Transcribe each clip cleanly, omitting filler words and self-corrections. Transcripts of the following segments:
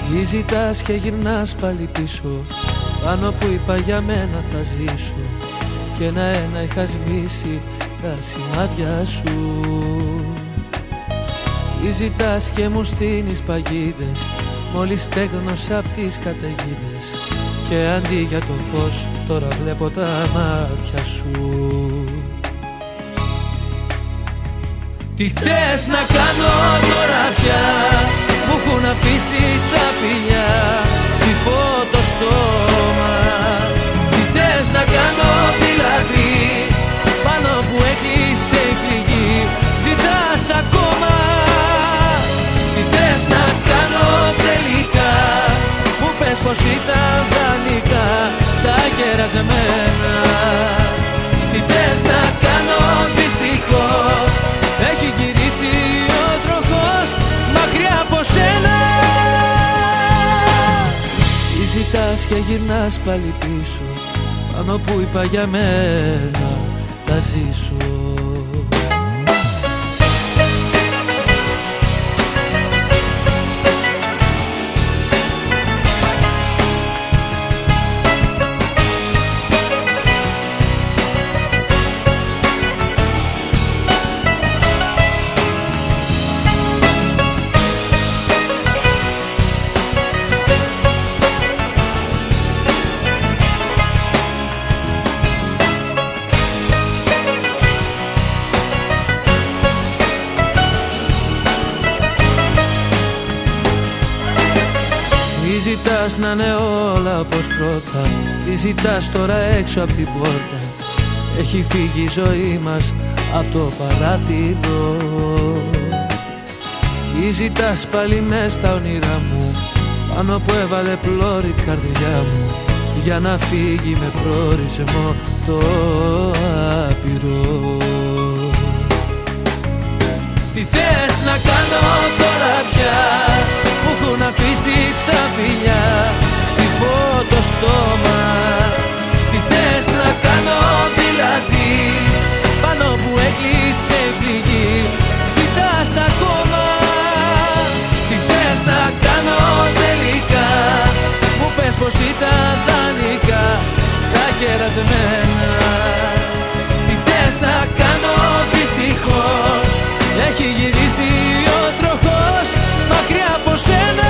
Τι ζητάς και γυρνάς πάλι πίσω, πάνω που είπα για μένα θα ζήσω. Και ένα-ένα είχα σβήσει τα σημάδια σου. Τι ζητάς και μου στείνεις παγίδες, μόλις στέγνωσα απ' τις καταιγίδες. Και αντί για το φως τώρα βλέπω τα μάτια σου. Τι θες να κάνω τώρα πια, μου έχουν αφήσει τα φιλιά στη φωτοστόμα. Τι θες να κάνω δηλαδή, πάνω που έκλεισε η πληγή, ζητάς ακόμα. Τι θες να κάνω τελικά, μου πες πως ήταν δανεικά τα κερασμένα. Τι θες να κάνω δυστυχώς, έχει γυρίσει ο τροχός μακριά από σένα. Τι ζητάς και γυρνάς πάλι πίσω, πάνω που είπα για μένα θα ζήσω. Τι ζητάς να είναι όλα όπως πρώτα, τι ζητάς τώρα έξω από την πόρτα. Έχει φύγει η ζωή μας από το παράθυρο. Τι ζητάς πάλι μες στα όνειρά μου, πάνω που έβαλε πλώρη η καρδιά μου, για να φύγει με προορισμό το άπειρο. Τι θες να κάνω τώρα πια, μου έχουν αφήσει τα φιλιά στη φωτοστόμα. Τι θες να κάνω δηλαδή, πάνω που έκλεισε η πληγή, ζητάς ακόμα. Τι θες να κάνω τελικά, μου πες πως ήταν δανεικά τα κερασμένα. Τι θες να κάνω δυστυχώς, έχει γυρίσει ο τροχός μακριά από σένα.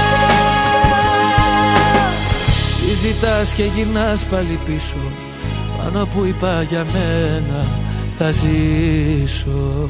Τι ζητάς και γυρνάς πάλι πίσω, πάνω που είπα για μένα θα ζήσω.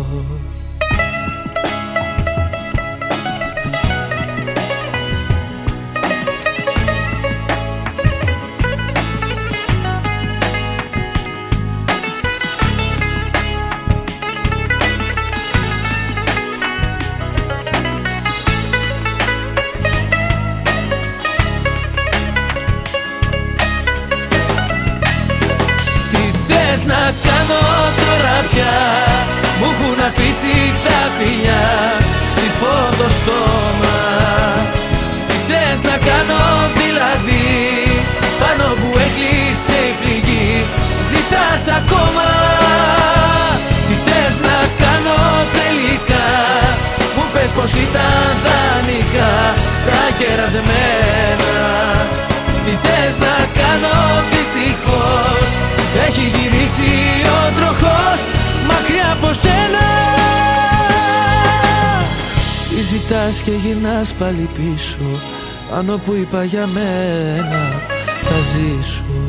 Να κάνω τώρα πια, μου έχουν αφήσει τα φιλιά στη φωτοστόμα. Τι θες να κάνω δηλαδή, πάνω που έκλεισε η πληγή, ζητάς ακόμα. Τι θες να κάνω τελικά, μου πες πως ήταν δανεικά τα κερασμένα. Τι θες να κάνω δυστυχώς, έχει γυρίσει ο τροχός μακριά από σένα. Τι ζητάς και γυρνάς πάλι πίσω, πάνω που είπα για μένα θα ζήσω.